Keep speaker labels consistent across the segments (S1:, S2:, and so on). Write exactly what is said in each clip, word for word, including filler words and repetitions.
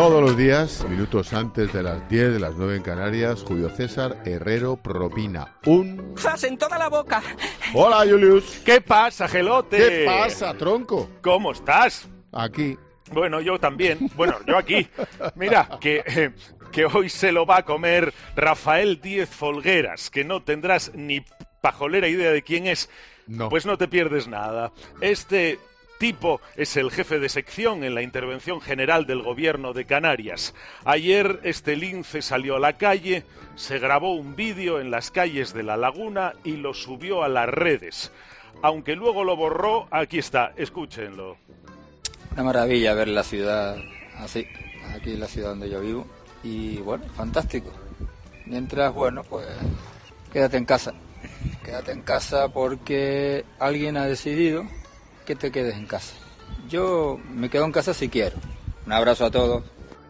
S1: Todos los días, minutos antes de las diez, de las nueve en Canarias, Julio César Herrero propina un...
S2: ¡Zas en toda la boca!
S1: Hola, Julius.
S3: ¿Qué pasa, Gelote?
S1: ¿Qué pasa, tronco?
S3: ¿Cómo estás?
S1: Aquí.
S3: Bueno, yo también. Bueno, yo aquí. Mira, que, eh, que hoy se lo va a comer Rafael Díez Folgueras, que no tendrás ni pajolera idea de quién es.
S1: No.
S3: Pues no te pierdes nada. Este tipo es el jefe de sección en la Intervención General del Gobierno de Canarias. Ayer este lince salió a la calle, se grabó un vídeo en las calles de La Laguna y lo subió a las redes. Aunque luego lo borró, aquí está, escúchenlo.
S4: Una maravilla ver la ciudad así, aquí en la ciudad donde yo vivo. Y bueno, fantástico. Mientras, bueno, pues quédate en casa. Quédate en casa porque alguien ha decidido que te quedes en casa. Yo me quedo en casa si quiero. Un abrazo a todos.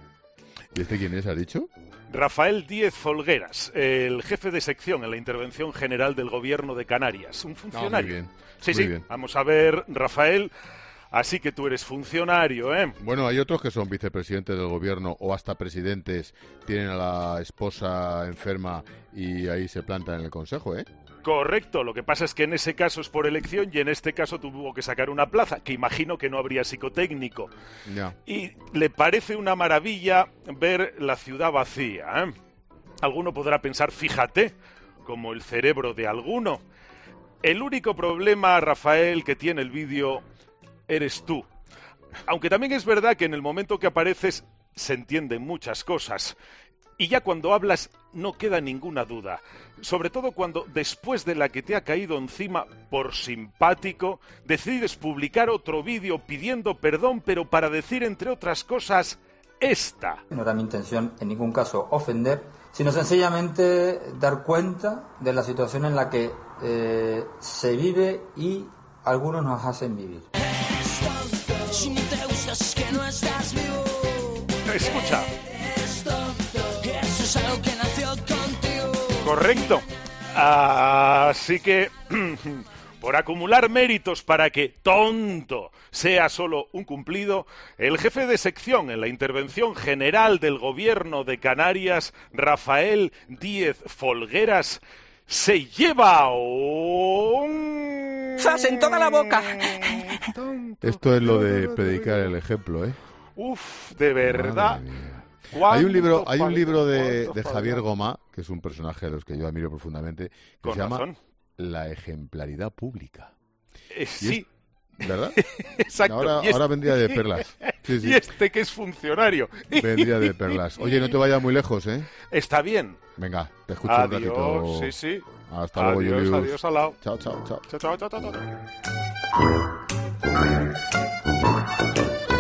S1: ¿Y este quién es, ha dicho?
S3: Rafael Díez Folgueras, el jefe de sección en la Intervención General del Gobierno de Canarias. Un funcionario.
S1: Ah, muy bien.
S3: Sí,
S1: muy
S3: sí.
S1: bien.
S3: Vamos a ver, Rafael. Así que tú eres funcionario, ¿eh?
S1: Bueno, hay otros que son vicepresidentes del gobierno o hasta presidentes, tienen a la esposa enferma y ahí se plantan en el consejo, ¿eh?
S3: Correcto, lo que pasa es que en ese caso es por elección y en este caso tuvo que sacar una plaza, que imagino que no habría psicotécnico.
S1: Ya.
S3: Y le parece una maravilla ver la ciudad vacía, ¿eh? Alguno podrá pensar, fíjate, como el cerebro de alguno. El único problema, Rafael, que tiene el vídeo eres tú. Aunque también es verdad que en el momento que apareces se entienden muchas cosas. Y ya cuando hablas no queda ninguna duda. Sobre todo cuando, después de la que te ha caído encima por simpático, decides publicar otro vídeo pidiendo perdón, pero para decir, entre otras cosas, esta.
S4: No era mi intención en ningún caso ofender, sino sencillamente dar cuenta de la situación en la que eh, se vive y algunos nos hacen vivir.
S3: Escucha. Correcto. Así que, por acumular méritos para que tonto sea solo un cumplido, el jefe de sección en la Intervención General del Gobierno de Canarias, Rafael Díez Folgueras, se lleva un...
S2: ¡Zas en toda la boca!
S1: Esto es lo de predicar el ejemplo, ¿eh?
S3: Uf, de verdad.
S1: Hay un libro, hay un libro de, de Javier Gomá, que es un personaje de los que yo admiro profundamente, que
S3: Con
S1: se llama
S3: razón.
S1: La ejemplaridad pública.
S3: Eh, sí.
S1: Es, ¿verdad?
S3: Exacto.
S1: Ahora,
S3: Y este-
S1: ahora vendría de perlas. Sí, sí.
S3: Y este que es funcionario.
S1: Vendría de perlas. Oye, no te vayas muy lejos, ¿eh?
S3: Está bien.
S1: Venga, te escucho
S3: Adiós,
S1: un ratito.
S3: sí, sí.
S1: Hasta luego,
S3: Adiós,
S1: Julius.
S3: adiós, al lado.
S1: Chao, chao, chao.
S3: Chao, chao, chao, chao, chao.